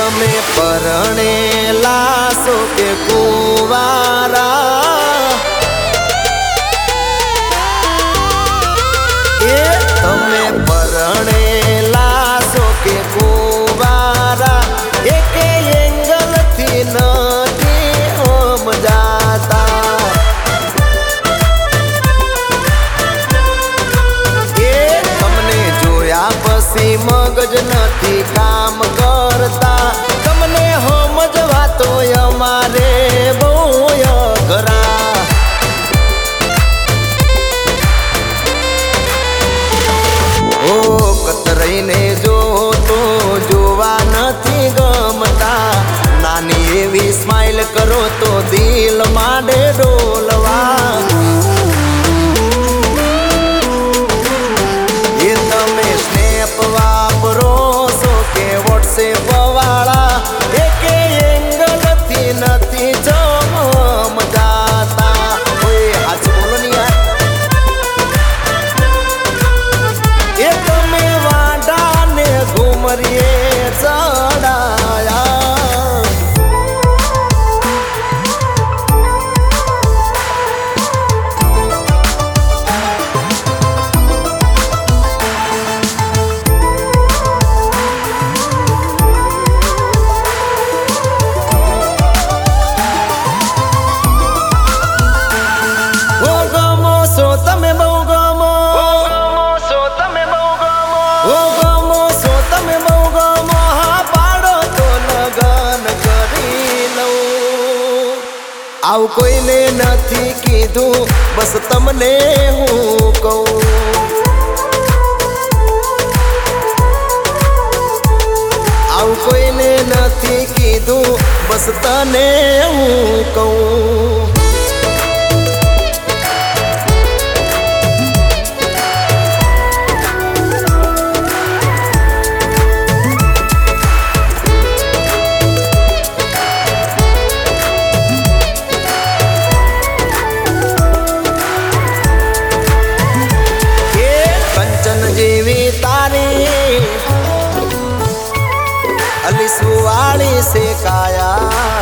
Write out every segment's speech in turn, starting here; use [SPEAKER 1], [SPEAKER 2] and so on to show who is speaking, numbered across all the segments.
[SPEAKER 1] તમે પરણેલા છો કે કુંવારા, એ તમે પરણેલા છો કે કુંવારા, એકે એંગલ થી નથી સમજાતા, એ તમને જોયા પછી મગજ નથી કામ કરતા, તમને સમજવા તો અમારે બહુ અઘરા, ઓ કતરાઈને જો તો જોવા નથી ગમતા, નાની એવી સ્માઈલ કરો તો દિલ માંડે ડોલવા, એ તમે સ્નેપ વાપરો છો કે વોટ્સએપ વાળા, એકે એંગલ થી નથી સમજાતા, ઓય હાચું બોલો ને યાર, એ તમે વાંઢા ને ઘુમરીએ ચડાયા, તમે બહુ ગમો છો, તમે બહુ ગમો, ઓ ગમો છો તમે બહુ ગમો, હા પાડો તો લગન કરી લઉં, આવું કોઈને નથી કીધું, બસ તમને હું કહું, આવું કોઈને નથી કીધું, બસ તને હું કહું, જેવી તારી અલી સુવાળી સે કાયા,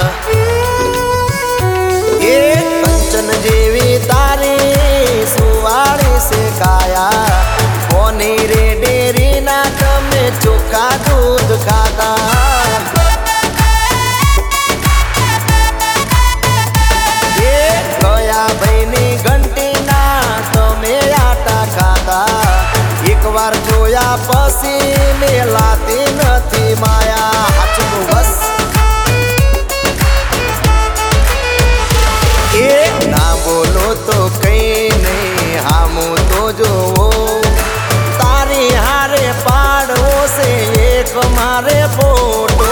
[SPEAKER 1] એ કંચન જેવી તારી સુવાળી સે કાયા, કોની રે ડેરી ના તમે ચોખ્ખા દૂધ ખાતા, એ કયા ભાઈની ઘંટી ના તમે આટા ખાતા, એકવાર જોયા પછી મેલાતી નથી માયા, હાચું બસ, એ ના બોલો તો કઈ નહીં, હામું તો જોવો, તારી હારે પાડવો છે એક મારે ફોટો,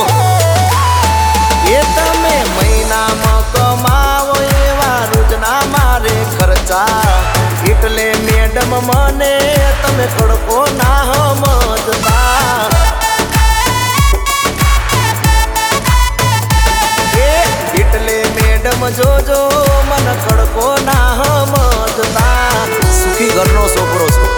[SPEAKER 1] એ તમે મહિનામાં કમાવો એવા રોજના મારે ખર્ચા, એટલે મેડમ મને તમે કડકો ના સમજતા, એટલે મેડમ જોજો મને કડકો ના સમજતા, સુખી ઘરનો છોકરો છું,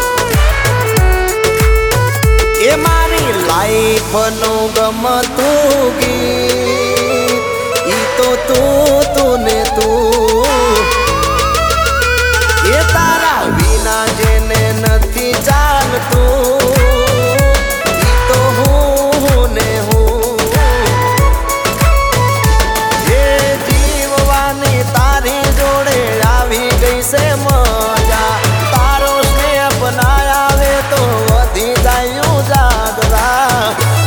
[SPEAKER 1] એ મારી લાઈફ નું ગમતું ગીત, ઈ તો તું ને તું, એ તારા વિના જેને નથી ચાલતું, ઈ તો હું ને હું, એ જીવવાની તારી જોડે આવી ગઈ છે મજા, તારો સ્નેપ ના આવે તો વધી જાય જાગરા,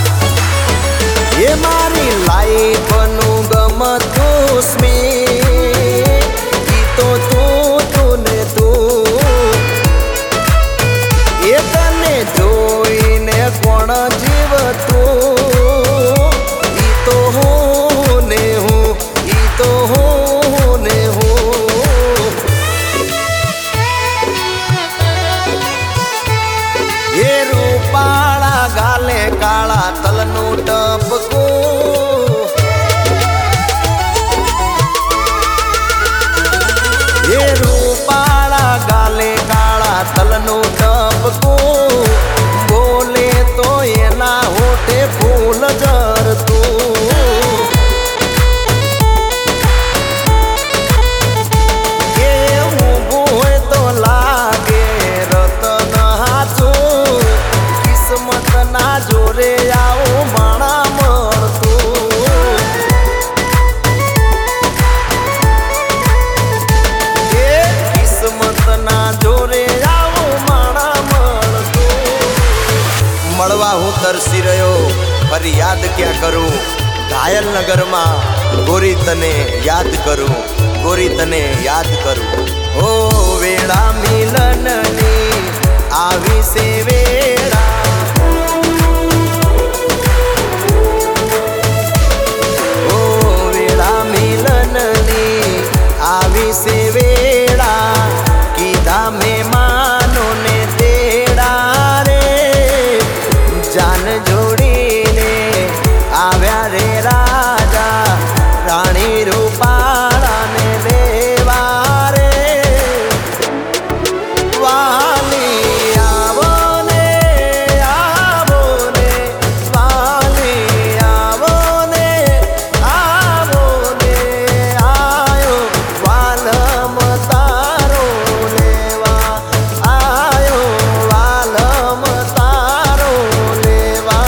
[SPEAKER 1] એ મારી લાઈફ નું ગમતું સ્મિત, ઈ તો તું ને તું, એ તને જોઈને કોણ જીવતું, ઈ તો હું ને હું, ઈ તો હું ને હું, એ રૂપાળા ગાલે કાળા તલનું ટપકું, એ રૂપાળા ગાલે કાળા તલનું ટપકું, બોલે તો એના હોઠે ફૂલ જરતું, યાદ ક્યાં કરું, ઘાયલ નગરમાં ગોરી તને યાદ કરું, ગોરી તને યાદ કરું. ઓ વેળા મિલનની આવી સે વેળા, ઓ વેળા મિલનની આવી સે વેળા, કીધા મહેમાનોને તેડા રે, જાન જોડીને આવ્યા રે રાજા રાણી રૂપાળાને લેવા રે. વાલી આવો ને આવો ને, વાલી આવો ને આવો ને, આયો વાલમ તારો લેવા, આયો વાલમ તારો લેવા.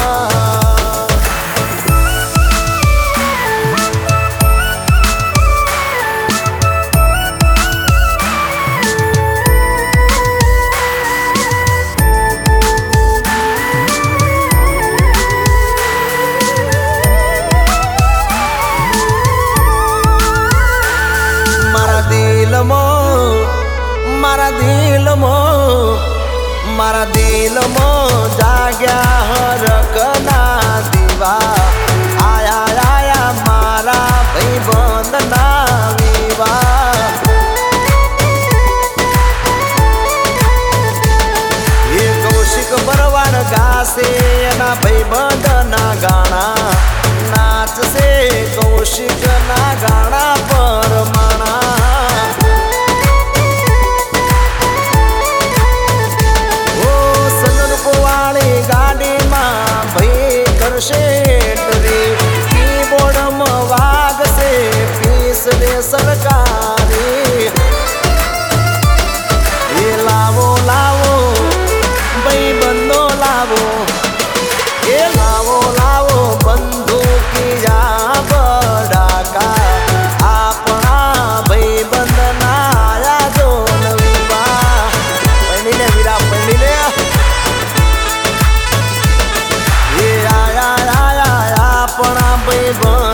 [SPEAKER 1] મારા દિલમાં જાગ્યા હરકના દીવા, આયા આયા મારા ભાઈબંધના વિવાહ. એ કૌશિક ભરવાડ ગાશે એના ભાઈબંધના ગાણા, નાચશે કૌશિકના ગાણા પર માણા. ગાડીમાં ભાઈ કરશે કીબોર્ડમાં વાગશે ફીસ રે સરકારી. એ લાવો લાવો ભાઈ બંધો લાવો, એ લાવો લાવો બંદૂકિયા બડાકા, આપણા ભાઈ બંધના આયા જો નવીવા. પૈણીને વીરા પૈણીને આપણા ભાઈ